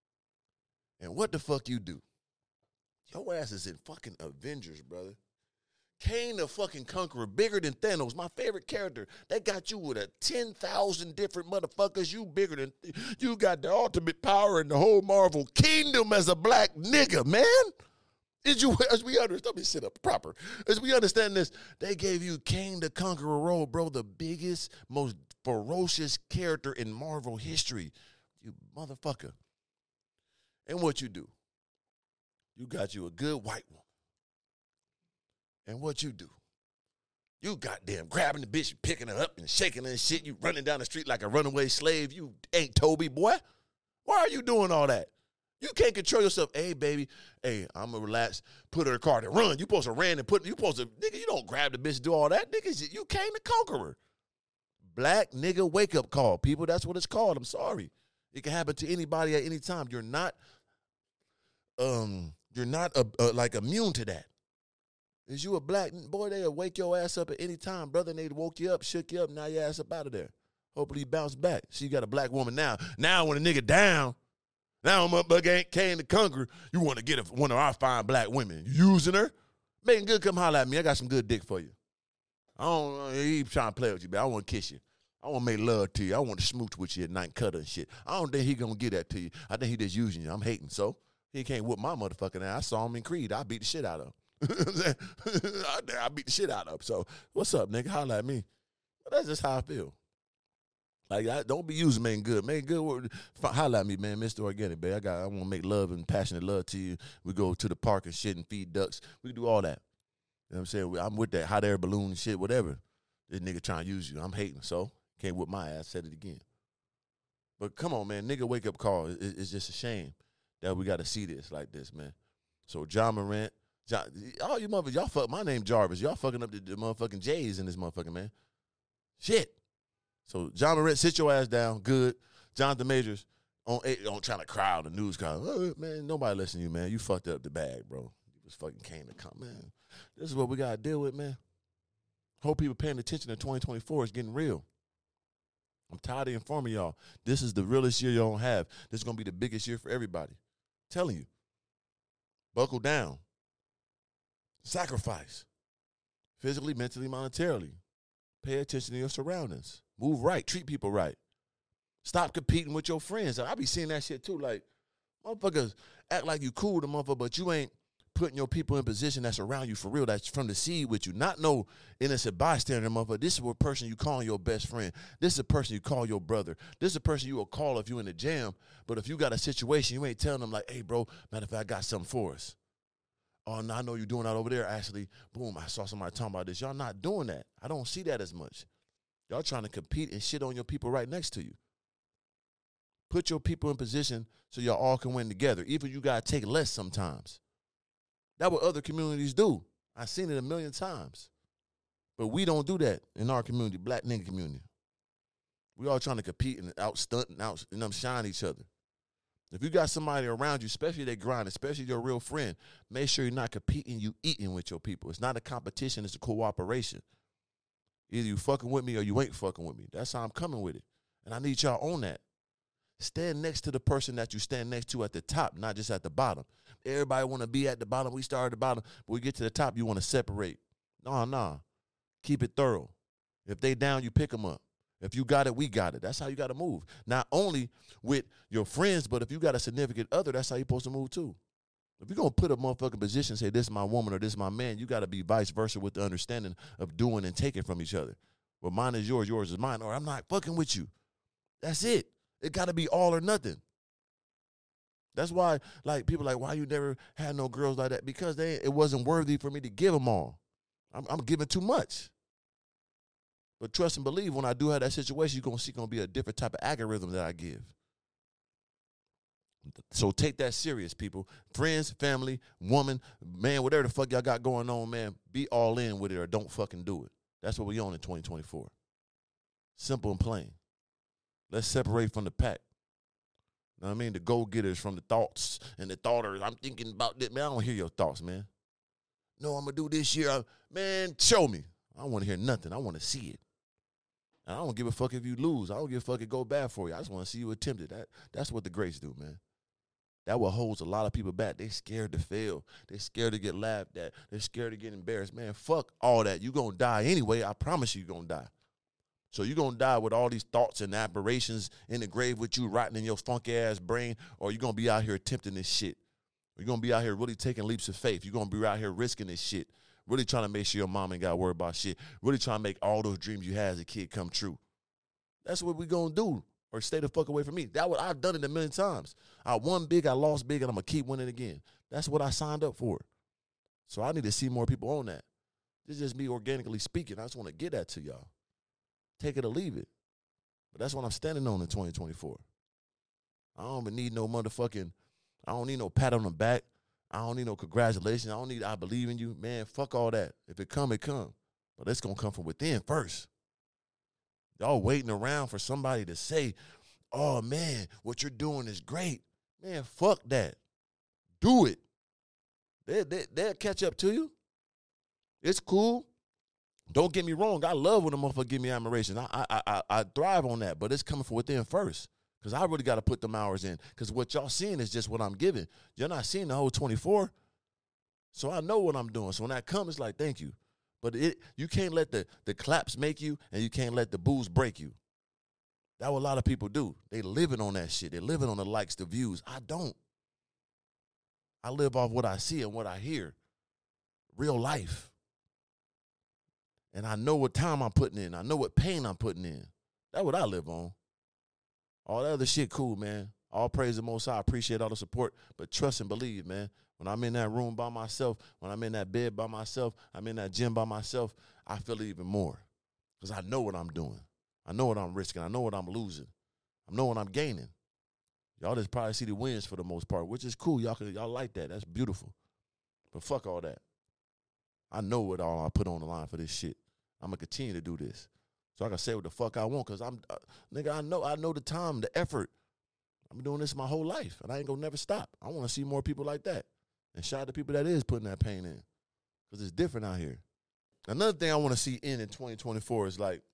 And what the fuck you do? Your ass is in fucking Avengers, brother. Kane the fucking Conqueror, bigger than Thanos, my favorite character. They got you with a ten thousand different motherfuckers. You bigger than, you got the ultimate power in the whole Marvel kingdom as a black nigga, man. Is you, as we understand, let me sit up proper. As we understand this, they gave you Kane the Conqueror role, bro, the biggest, most ferocious character in Marvel history. You motherfucker. And what you do? You got you a good white woman. And what you do? You goddamn grabbing the bitch, picking her up and shaking her and shit. You running down the street like a runaway slave. You ain't Toby, boy. Why are you doing all that? You can't control yourself. Hey, baby, hey, I'm going to relax, put her in the car and run. You supposed to run and put, you supposed to, nigga, you don't grab the bitch and do all that. Nigga, you came the conqueror. Black nigga wake-up call, people. That's what it's called. I'm sorry. It can happen to anybody at any time. You're not, um, you're not, uh, uh, like, immune to that. Is you a black boy, they'll wake your ass up at any time, brother, and they woke you up, shook you up, now your ass up out of there. Hopefully you bounce back. See, you got a black woman now. Now when a nigga down, now motherfucker ain't Kane the Conqueror, you want to get a, one of our fine black women. You using her? Making good, come holler at me. I got some good dick for you. I don't, he trying to play with you, but I want to kiss you. I want to make love to you. I want to smooch with you at night, cutter and shit. I don't think he going to get that to you. I think he just using you. I'm hating, so he can't whoop my motherfucking ass. I saw him in Creed. I beat the shit out of him. I, I beat the shit out of him. So what's up, nigga? Holla at me. But that's just how I feel. Like, I, don't be using Making Good. Making Good, holla at me, man. Mister Organic, babe. I got. I want to make love and passionate love to you. We go to the park and shit and feed ducks. We can do all that. You know what I'm saying? I'm with that hot air balloon and shit, whatever. This nigga trying to use you. I'm hating, so can't whip my ass. Said it again. But come on, man. Nigga wake up call. It, it's just a shame that we got to see this like this, man. So John Morant, John, all you motherfuckers, y'all fuck my name Jarvis. Y'all fucking up the, the motherfucking J's in this motherfucking, man. Shit. So John Morant, sit your ass down. Good. Jonathan Majors on on trying to cry on the news call. Oh, man, nobody listen to you, man. You fucked up the bag, bro. You just fucking came to come, man. This is what we got to deal with, man. Hope people paying attention to twenty twenty-four. It's getting real. I'm tired of informing y'all. This is the realest year y'all don't have. This is going to be the biggest year for everybody. I'm telling you. Buckle down. Sacrifice. Physically, mentally, monetarily. Pay attention to your surroundings. Move right. Treat people right. Stop competing with your friends. I be seeing that shit too. Like, motherfuckers act like you cool to motherfucker, but you ain't putting your people in position that's around you for real, that's from the seed with you. Not no innocent bystander, motherfucker. This is a person you call your best friend. This is a person you call your brother. This is a person you will call if you in the jam. But if you got a situation, you ain't telling them like, hey, bro, matter of fact, I got something for us. Oh, no, I know you're doing that over there. Actually, boom, I saw somebody talking about this. Y'all not doing that. I don't see that as much. Y'all trying to compete and shit on your people right next to you. Put your people in position so y'all all can win together. Even you got to take less sometimes. That's what other communities do. I've seen it a million times. But we don't do that in our community, black nigga community. We all trying to compete and outstunt and out, you know, shine each other. If you got somebody around you, especially they grind, especially your real friend, make sure you're not competing, you eating with your people. It's not a competition, it's a cooperation. Either you fucking with me or you ain't fucking with me. That's how I'm coming with it. And I need y'all on that. Stand next to the person that you stand next to at the top, not just at the bottom. Everybody want to be at the bottom. We start at the bottom. But we get to the top, you want to separate. No, no. Keep it thorough. If they down, you pick them up. If you got it, we got it. That's how you got to move. Not only with your friends, but if you got a significant other, that's how you're supposed to move too. If you're going to put a motherfucking position and say, this is my woman or this is my man, you got to be vice versa with the understanding of doing and taking from each other. Well, mine is yours, yours is mine, or I'm not fucking with you. That's it. It got to be all or nothing. That's why, like, people are like, why you never had no girls like that? Because they it wasn't worthy for me to give them all. I'm, I'm giving too much. But trust and believe, when I do have that situation, you're going to see going to be a different type of algorithm that I give. So take that serious, people. Friends, family, woman, man, whatever the fuck y'all got going on, man, be all in with it or don't fucking do it. That's what we on in twenty twenty-four. Simple and plain. Let's separate from the pack. You know what I mean? The go-getters from the thoughts and the thoughters. I'm thinking about this. Man, I don't hear your thoughts, man. No, I'm going to do this year. Man, show me. I don't want to hear nothing. I want to see it. And I don't give a fuck if you lose. I don't give a fuck if it go bad for you. I just want to see you attempt it. That, that's what the greats do, man. That what holds a lot of people back. They scared to fail. They scared to get laughed at. They're scared to get embarrassed. Man, fuck all that. You going to die anyway. I promise you you're going to die. So you're going to die with all these thoughts and aberrations in the grave with you rotting in your funky-ass brain, or you're going to be out here attempting this shit. You're going to be out here really taking leaps of faith. You're going to be out here risking this shit, really trying to make sure your mom ain't got to worry about shit, really trying to make all those dreams you had as a kid come true. That's what we're going to do, or stay the fuck away from me. That's what I've done it a million times. I won big, I lost big, and I'm going to keep winning again. That's what I signed up for. So I need to see more people on that. This is just me organically speaking. I just want to get that to y'all. Take it or leave it. But that's what I'm standing on in twenty twenty-four. I don't even need no motherfucking, I don't need no pat on the back. I don't need no congratulations. I don't need I believe in you. Man, fuck all that. If it come, it come. But it's going to come from within first. Y'all waiting around for somebody to say, oh, man, what you're doing is great. Man, fuck that. Do it. They, they, they'll catch up to you. It's cool. Don't get me wrong. I love when a motherfucker give me admiration. I, I I I thrive on that, but it's coming from within first, because I really got to put them hours in, because what y'all seeing is just what I'm giving. You're not seeing the whole twenty-four, so I know what I'm doing. So when that comes, it's like, thank you. But it you can't let the, the claps make you, and you can't let the boos break you. That's what a lot of people do. They living on that shit. They living on the likes, the views. I don't. I live off what I see and what I hear. real life. And I know what time I'm putting in. I know what pain I'm putting in. That's what I live on. All that other shit cool, man. All praise the Most High. I appreciate all the support. But trust and believe, man. When I'm in that room by myself, when I'm in that bed by myself, I'm in that gym by myself, I feel it even more. Because I know what I'm doing. I know what I'm risking. I know what I'm losing. I know what I'm gaining. Y'all just probably see the wins for the most part, which is cool. Y'all, y'all like that. That's beautiful. But fuck all that. I know what all I put on the line for this shit. I'm going to continue to do this. So I can say what the fuck I want because I'm, uh, nigga, I know I know the time, the effort. I've been doing this my whole life, and I ain't going to never stop. I want to see more people like that. And shout out to people that is putting that pain in because it's different out here. Another thing I want to see in in twenty twenty-four is like,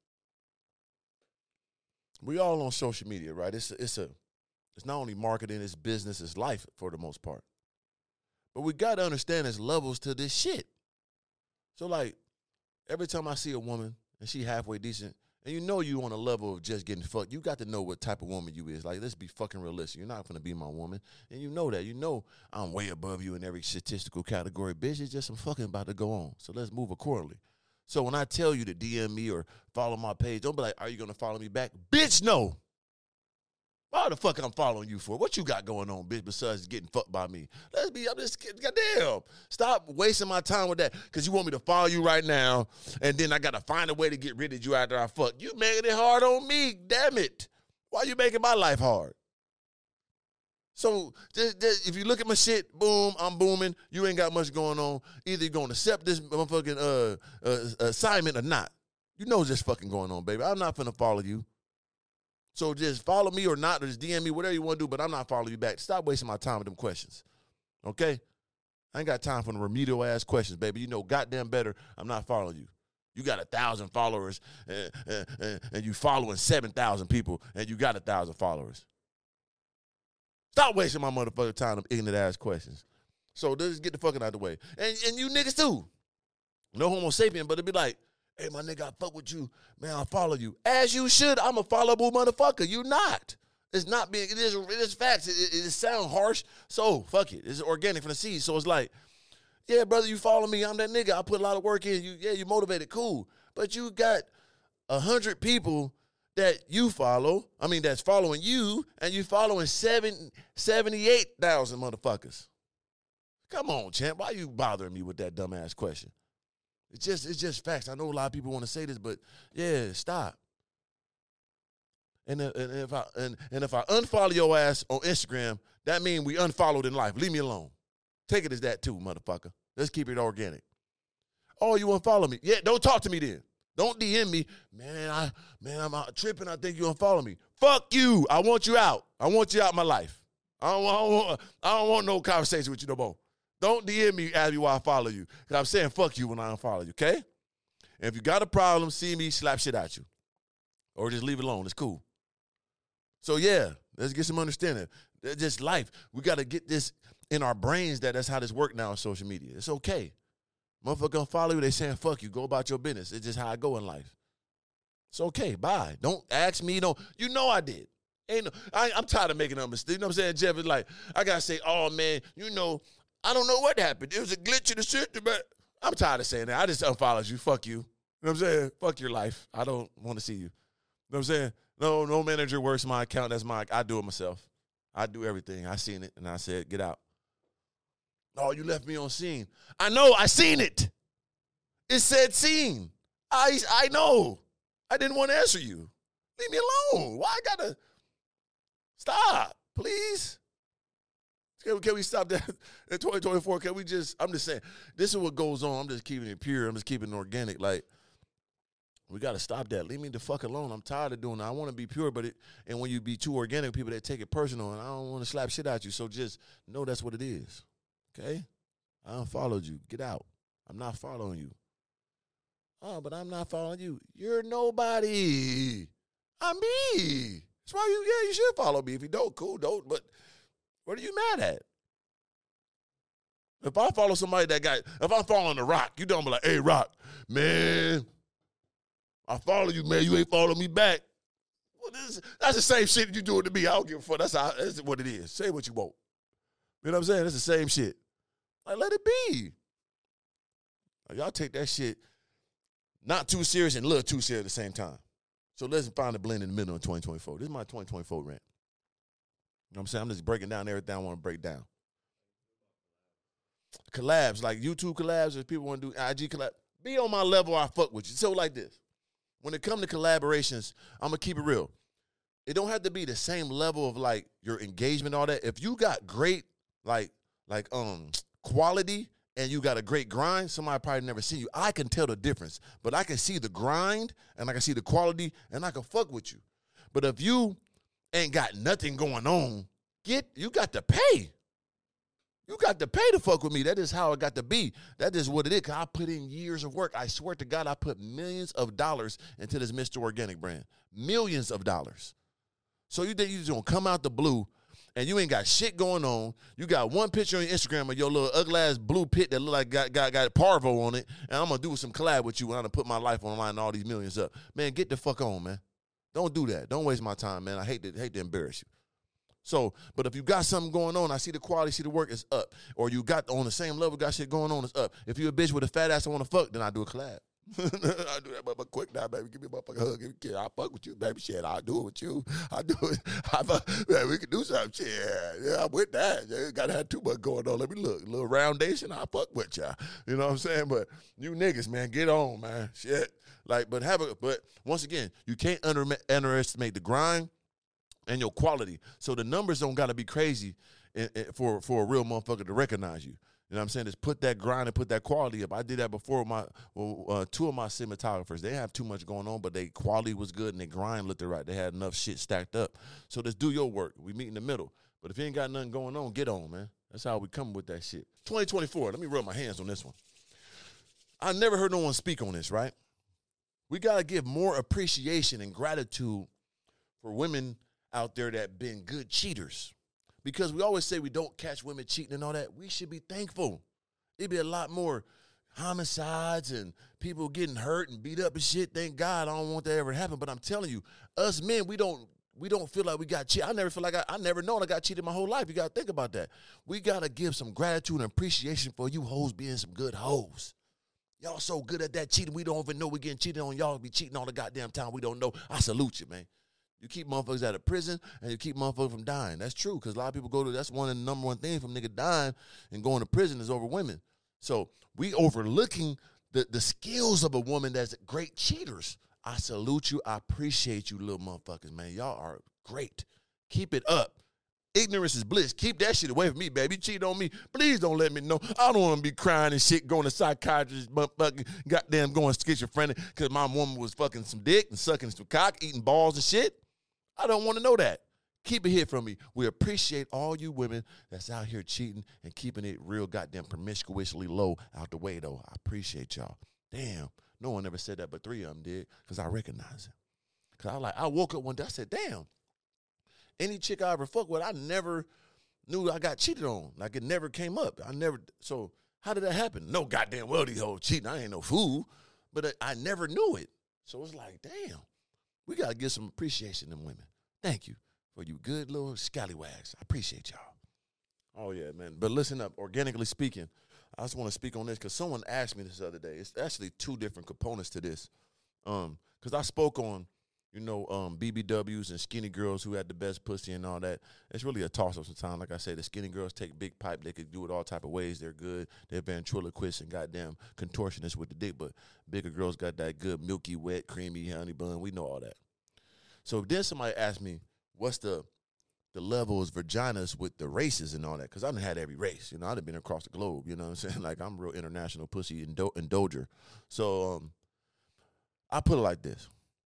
we all on social media, right? It's a, it's a, it's not only marketing, it's business, it's life for the most part. But we got to understand there's levels to this shit. So like, every time I see a woman and she halfway decent, and you know you on a level of just getting fucked, you got to know what type of woman you is. Like, let's be fucking realistic. You're not going to be my woman. And you know that. You know I'm way above you in every statistical category. Bitch, it's just some fucking about to go on. So let's move accordingly. So when I tell you to D M me or follow my page, don't be like, are you going to follow me back? Bitch, no. Why the fuck I'm following you for? What you got going on, bitch, besides getting fucked by me? Let's be, I'm just kidding. Goddamn. Stop wasting my time with that because you want me to follow you right now, and then I got to find a way to get rid of you after I fuck. You making it hard on me. Damn it. Why you making my life hard? So just, just, if you look at my shit, boom, I'm booming. You ain't got much going on. Either you're going to accept this motherfucking uh, uh, assignment or not. You know what's just fucking going on, baby. I'm not finna follow you. So just follow me or not, or just D M me, whatever you want to do, but I'm not following you back. Stop wasting my time with them questions, okay? I ain't got time for the remedial-ass questions, baby. You know goddamn better I'm not following you. You got a thousand followers, and, and, and you following seven thousand people, and you got a thousand followers. Stop wasting my motherfucking time on ignorant-ass questions. So just get the fucking out of the way. And, and you niggas, too. No homo sapien, but it'd be like, hey, my nigga, I fuck with you. Man, I follow you. As you should. I'm a followable motherfucker. You not. It's not being, it is, it is facts. It, it, it sound harsh. So, fuck it. It's organic from the seed. So it's like, yeah, brother, you follow me. I'm that nigga. I put a lot of work in. You, yeah, you motivated. Cool. But you got a hundred people that you follow. I mean, that's following you, and you following seven, seventy-eight thousand motherfuckers. Come on, champ. Why you bothering me with that dumbass question? It's just, it's just facts. I know a lot of people want to say this, but yeah, stop. And, uh, and if I and, and if I unfollow your ass on Instagram, that means we unfollowed in life. Leave me alone. Take it as that too, motherfucker. Let's keep it organic. Oh, you unfollow me? Yeah, don't talk to me then. Don't D M me, man. I man, I'm out tripping. I think you unfollow me. Fuck you. I want you out. I want you out of my life. I don't, I don't want. I don't want no conversation with you no more. Don't D M me, ask me why I follow you. Because I'm saying fuck you when I unfollow you, okay? And if you got a problem, see me, slap shit at you. Or just leave it alone. It's cool. So, yeah, let's get some understanding. It's just life. We got to get this in our brains that that's how this works now on social media. It's okay. Motherfucker gonna follow you, they saying fuck you. Go about your business. It's just how I go in life. It's okay. Bye. Don't ask me. Don't. You know I did. Ain't no, I, I'm tired of making a mistake. You know what I'm saying, Jeff? It's like, I got to say, oh, man, you know, I don't know what happened. It was a glitch in the system, but I'm tired of saying that. I just unfollowed you. Fuck you. You know what I'm saying? Fuck your life. I don't want to see you. You know what I'm saying? No, no manager works my account. That's my, I do it myself. I do everything. I seen it, and I said, get out. Oh, you left me on scene. I know. I seen it. It said scene. I, I know. I didn't want to answer you. Leave me alone. Why I got to stop, please? Can we, can we stop that in twenty twenty-four? Can we just, I'm just saying, this is what goes on. I'm just keeping it pure. I'm just keeping it organic. Like, we got to stop that. Leave me the fuck alone. I'm tired of doing that. I want to be pure, but it, and when you be too organic, people that take it personal, and I don't want to slap shit at you. So just know that's what it is. Okay? I unfollowed you. Get out. I'm not following you. Oh, but I'm not following you. You're nobody. I'm me. That's why you, yeah, you should follow me. If you don't, cool, don't. But what are you mad at? If I follow somebody that got, if I'm following The Rock, you don't be like, hey, Rock, man, I follow you, man. You ain't follow me back. Well, this, that's the same shit you doing to me. I don't give a fuck. That's, how, that's what it is. Say what you want. You know what I'm saying? It's the same shit. Like, let it be. Like, y'all take that shit not too serious and a little too serious at the same time. So let's find a blend in the middle in twenty twenty-four. This is my twenty twenty-four rant. You know what I'm saying? I'm just breaking down everything I want to break down. Collabs, like YouTube collabs, if people want to do I G collabs, be on my level, I fuck with you. So like this, when it comes to collaborations, I'm going to keep it real. It don't have to be the same level of like your engagement, all that. If you got great, like, like um quality and you got a great grind, somebody probably never see you. I can tell the difference, but I can see the grind and I can see the quality and I can fuck with you. But if you ain't got nothing going on, get you got to pay. You got to pay to fuck with me. That is how it got to be. That is what it is. Cause I put in years of work. I swear to God, I put millions of dollars into this Mister Organic brand. Millions of dollars. So you think you just gonna come out the blue and you ain't got shit going on. You got one picture on your Instagram of your little ugly ass blue pit that look like got got, got Parvo on it, and I'm gonna do some collab with you and I'm gonna put my life on the line and all these millions up. Man, get the fuck on, man. Don't do that. Don't waste my time, man. I hate to hate to embarrass you. So, but if you got something going on, I see the quality, see the work, it's up. Or you got on the same level, got shit going on, it's up. If you a bitch with a fat ass I want to fuck, then I do a collab. I do that motherfucker quick now, baby. Give me a motherfucking hug. Give me a kid. I'll fuck with you, baby. Shit, I'll do it with you. I'll do it. I fuck, man, we can do something. Shit, yeah, I'm with that. Yeah, gotta have too much going on. Let me look. A little roundation, I'll fuck with y'all. You know what I'm saying? But you niggas, man, get on, man. Shit. Like, but have a, but once again, you can't under, underestimate the grind and your quality. So the numbers don't got to be crazy in, in, for, for a real motherfucker to recognize you. You know what I'm saying? Just put that grind and put that quality up. I did that before with my well, uh, two of my cinematographers. They have too much going on, but their quality was good and their grind looked right. They had enough shit stacked up. So just do your work. We meet in the middle. But if you ain't got nothing going on, get on, man. That's how we come with that shit. twenty twenty-four, let me rub my hands on this one. I never heard no one speak on this, right? We got to give more appreciation and gratitude for women out there that been good cheaters. Because we always say we don't catch women cheating and all that. We should be thankful. It'd be a lot more homicides and people getting hurt and beat up and shit. Thank God I don't want that ever to happen. But I'm telling you, us men, we don't we don't feel like we got cheated. I never feel like I, I never known I got cheated my whole life. You got to think about that. We got to give some gratitude and appreciation for you hoes being some good hoes. Y'all so good at that cheating, we don't even know we getting cheated on. Y'all be cheating all the goddamn time. We don't know. I salute you, man. You keep motherfuckers out of prison, and you keep motherfuckers from dying. That's true, because a lot of people go to, that's one of the number one things from nigga dying and going to prison is over women. So we overlooking the, the skills of a woman that's great cheaters. I salute you. I appreciate you little motherfuckers, man. Y'all are great. Keep it up. Ignorance is bliss. Keep that shit away from me, baby. You cheat on me, please don't let me know. I don't want to be crying and shit, going to psychiatrist, motherfucking goddamn going schizophrenic because my woman was fucking some dick and sucking some cock, eating balls and shit. I don't want to know that. Keep it here from me. We appreciate all you women that's out here cheating and keeping it real goddamn promiscuously low out the way, though. I appreciate y'all. Damn. No one ever said that, but three of them did, because I recognize it. Because I like, I woke up one day, I said, damn. Any chick I ever fucked with, I never knew I got cheated on. Like, it never came up. I never, so how did that happen? No goddamn well these hoes cheating. I ain't no fool. But I, I never knew it. So it's like, damn. We got to give some appreciation to them women. Thank you for you good little scallywags. I appreciate y'all. Oh, yeah, man. But listen up. Organically speaking, I just want to speak on this because someone asked me this the other day. It's actually two different components to this. Um, because I spoke on, you know, um, B B Ws and skinny girls who had the best pussy and all that. It's really a toss-up sometimes. Like I say, the skinny girls take big pipe. They could do it all type of ways. They're good. They're ventriloquists and goddamn contortionists with the dick. But bigger girls got that good, milky, wet, creamy honey bun. We know all that. So then somebody asked me, what's the the levels of vaginas with the races and all that? Because I done had every race. You know, I done been across the globe. You know what I'm saying? Like, I'm real international pussy indo- indulger. So um, I put it like this.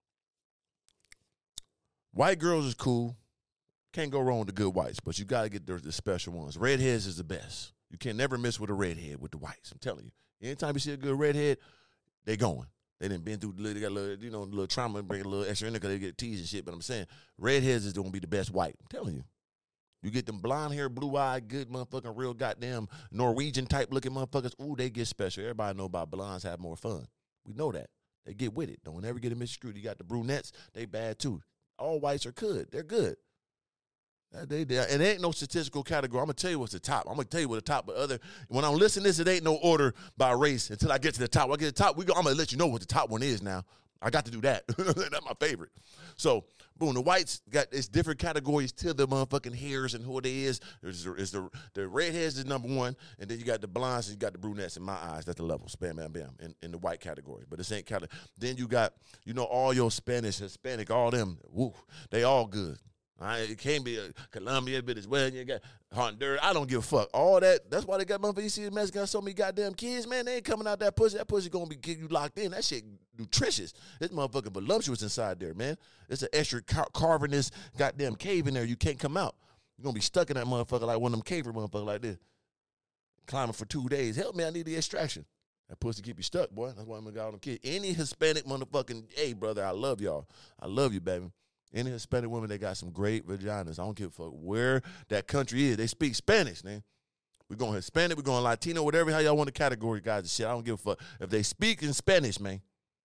White girls is cool. Can't go wrong with the good whites, but you got to get the, the special ones. Redheads is the best. You can never miss with a redhead with the whites. I'm telling you. Anytime you see a good redhead, they going. They done been through, they got a little, you know, a little trauma and bring a little extra in there because they get teased and shit. But I'm saying, redheads is going to be the best white. I'm telling you. You get them blonde hair, blue-eyed, good motherfucking real goddamn Norwegian type looking motherfuckers. Ooh, they get special. Everybody know about blondes have more fun. We know that. They get with it. Don't ever get them misconstrued. You got the brunettes. They bad too. All whites are good. They're good. That they there. And it ain't no statistical category. I'm gonna tell you what's the top. I'm gonna tell you what the top. But other when I'm listening to this, it ain't no order by race until I get to the top. When I get to the top, we go. I'm gonna let you know what the top one is now. I got to do that. That's my favorite. So, boom, the whites got it's different categories to the motherfucking hairs and who it is. There's, there's the the redheads is number one, and then you got the blondes and you got the brunettes. In my eyes, that's the level. Bam, bam, bam. In, in the white category, but this ain't kind of. Then you got you know all your Spanish, Hispanic, all them. Woo, they all good. All right, it can't be a Colombia, but as well. You got Honduras. I don't give a fuck. All that. That's why they got motherfuckers. You see the Mexicans got so many goddamn kids, man. They ain't coming out that pussy. That pussy gonna be getting you locked in. That shit nutritious. This motherfucking voluptuous inside there, man. It's an extra car- carving this goddamn cave in there. You can't come out. You're gonna be stuck in that motherfucker like one of them caver motherfuckers like this. Climbing for two days. Help me, I need the extraction. That pussy keep you stuck, boy. That's why I'm gonna got all them kids. Any Hispanic motherfucking, hey, brother, I love y'all. I love you, baby. Any Hispanic women, they got some great vaginas. I don't give a fuck where that country is. They speak Spanish, man. We're going Hispanic, we're going Latino, whatever, how y'all want to category guys and shit. I don't give a fuck. If they speak in Spanish, man.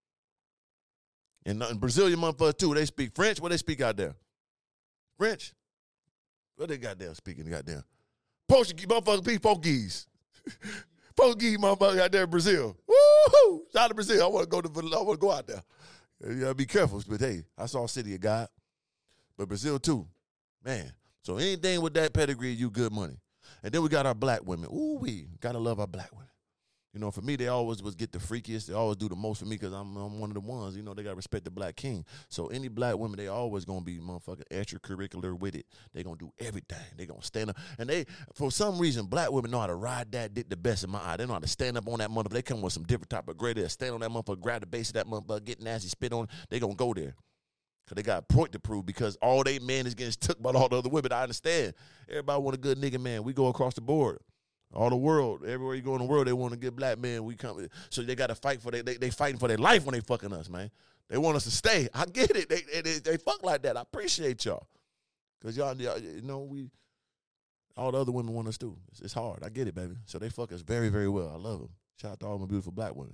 And, and Brazilian motherfuckers, too. They speak French. What they speak out there? French? What they goddamn speaking goddamn? Portuguese, motherfuckers speak Portuguese. Portuguese motherfuckers out there in Brazil. Woo-hoo! Shout out to Brazil. I want to go to I want to go out there. You gotta be careful, but hey, I saw City of God. But Brazil too, man. So anything with that pedigree, you good money. And then we got our black women. Ooh, we gotta love our black women. You know, for me, they always was get the freakiest. They always do the most for me because I'm, I'm one of the ones. You know, they gotta respect the black king. So any black women, they always gonna be motherfucking extracurricular with it. They gonna do everything. They gonna stand up. And they, for some reason, black women know how to ride that dick the best in my eye. They know how to stand up on that motherfucker. They come with some different type of grade. They stand on that motherfucker, grab the base of that motherfucker, get nasty, spit on it. They gonna go there. Because they got a point to prove because all they men is getting took by all the other women. I understand. Everybody want a good nigga, man. We go across the board. All the world, everywhere you go in the world, they want a good black man. We come, so they got to fight for they, they they fighting for their life when they fucking us, man. They want us to stay. I get it. They they, they fuck like that. I appreciate y'all, cause y'all, y'all you know we, all the other women want us too. It's, it's hard. I get it, baby. So they fuck us very very well. I love them. Shout out to all my beautiful black women.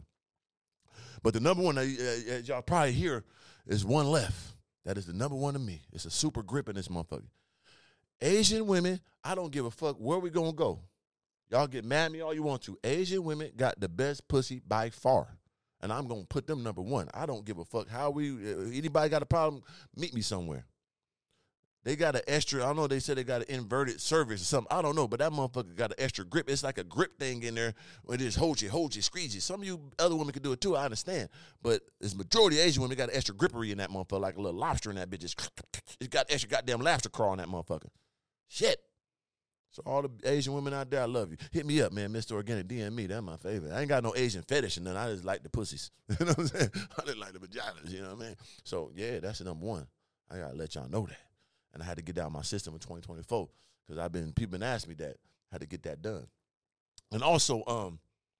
But the number one, uh, uh, y'all probably hear, is one left. That is the number one to me. It's a super grip in this motherfucker. Asian women, I don't give a fuck where we gonna go. Y'all get mad at me all you want to. Asian women got the best pussy by far. And I'm going to put them number one. I don't give a fuck how we, anybody got a problem, meet me somewhere. They got an extra, I don't know, they said they got an inverted cervix or something. I don't know, but that motherfucker got an extra grip. It's like a grip thing in there where it just holds you, holds you, squeeze you. Some of you other women can do it too, I understand. But it's majority of Asian women got an extra grippery in that motherfucker, like a little lobster in that bitch. It's, it's got extra goddamn lobster crawl in that motherfucker. Shit. So all the Asian women out there, I love you. Hit me up, man, Mister Organic, D M me. That's my favorite. I ain't got no Asian fetish and nothing. I just like the pussies. You know what I'm saying? I just like the vaginas, you know what I mean? So, yeah, that's the number one. I got to let y'all know that. And I had to get out my system in twenty twenty-four because I've been, people been asking me that. I had to get that done. And also, um,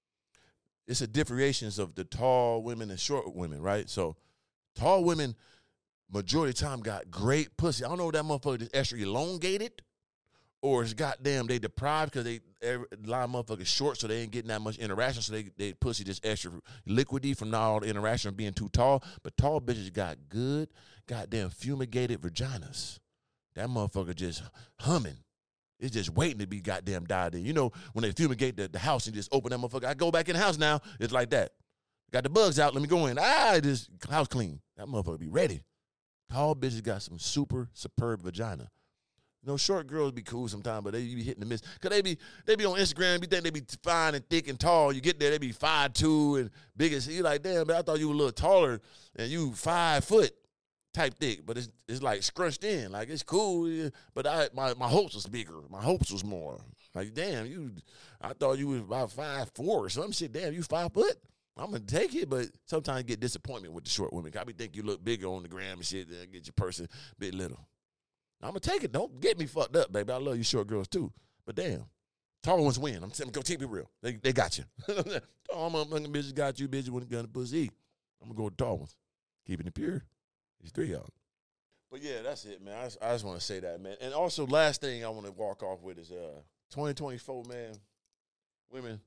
it's a differentiations of the tall women and short women, right? So tall women, majority of the time, got great pussy. I don't know if that motherfucker is extra elongated, or it's goddamn they deprived because they every, a lot of motherfuckers short, so they ain't getting that much interaction. So they they pussy just extra liquidy from not all the interaction of being too tall. But tall bitches got good, goddamn fumigated vaginas. That motherfucker just humming. It's just waiting to be goddamn died in. You know when they fumigate the, the house and just open that motherfucker. I go back in the house now. It's like that. Got the bugs out. Let me go in. Ah, this house clean. That motherfucker be ready. Tall bitches got some super superb vagina. You know, short girls be cool sometimes, but they be hitting the miss. Because they be they be on Instagram, be think they be fine and thick and tall. You get there, they be five two and big as, you like, damn, but I thought you were a little taller and you five foot type thick. But it's it's like scrunched in. Like, it's cool. But I my, my hopes was bigger. My hopes was more. Like, damn, you, I thought you was about five four or some shit. Damn, you five foot? I'm going to take it, but sometimes you get disappointment with the short women. I be think you look bigger on the gram and shit, then get your person a bit little. I'm going to take it. Don't get me fucked up, baby. I love you short girls, too. But damn, tall ones win. I'm saying, go keep it real. They they got you. Tall motherfucking bitches got you, bitches, when it gun to pussy. I'm going to go with the tall ones. Keeping it pure. These three y'all. But yeah, that's it, man. I just, I just want to say that, man. And also, last thing I want to walk off with is uh, twenty twenty-four, man. Women,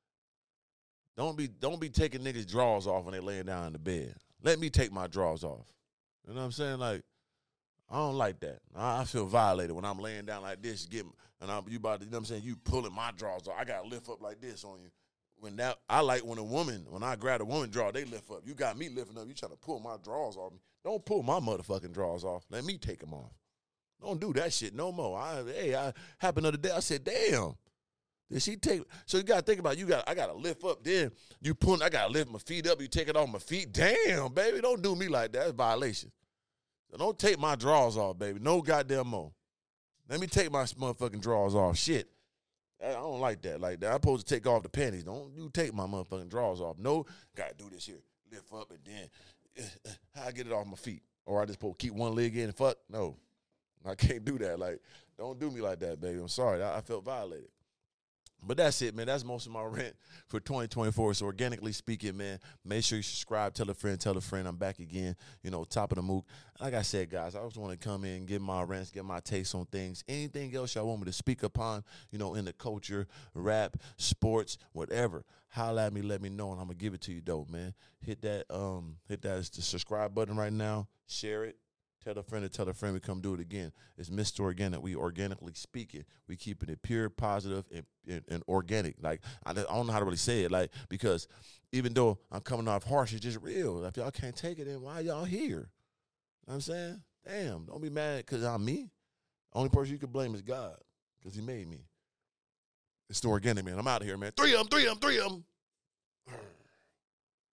don't be don't be taking niggas' drawers off when they laying down in the bed. Let me take my drawers off. You know what I'm saying? Like, I don't like that. I, I feel violated when I'm laying down like this, get and I'm you about to, you know what I'm saying, you pulling my drawers off. I gotta lift up like this on you. When that I like when a woman, when I grab a woman draw, they lift up. You got me lifting up. You trying to pull my drawers off me. Don't pull my motherfucking drawers off. Let me take them off. Don't do that shit no more. I hey, I happened the other day. I said, damn. Did she take? So you gotta think about it. You got I gotta lift up. Then you pulling. I gotta lift my feet up. You take it off my feet. Damn, baby, don't do me like that. That's violation. So don't take my drawers off, baby. No goddamn more. Let me take my motherfucking drawers off. Shit. I don't like that. Like that. I'm supposed to take off the panties. Don't you take my motherfucking drawers off. No, gotta do this here. Lift up and then uh, uh, how I get it off my feet. Or I just supposed to keep one leg in and fuck. No. I can't do that. Like, don't do me like that, baby. I'm sorry. I, I felt violated. But that's it, man. That's most of my rant for twenty twenty-four. So organically speaking, man, make sure you subscribe, tell a friend, tell a friend. I'm back again, you know, top of the mook. Like I said, guys, I just want to come in, give my rants, get my takes on things. Anything else y'all want me to speak upon, you know, in the culture, rap, sports, whatever. Holla at me, let me know, and I'm going to give it to you, though, man. Hit that, um, hit that the subscribe button right now. Share it. Tell a friend to tell a friend we come do it again. It's Mister Organic. We organically speaking. We keeping it pure, positive, and, and, and organic. Like, I don't know how to really say it. Like, because even though I'm coming off harsh, it's just real. If y'all can't take it, then why y'all here? You know what I'm saying? Damn, don't be mad because I'm me. Only person you can blame is God because he made me. It's the Organic, man. I'm out of here, man. Three of them, three of them, three of them.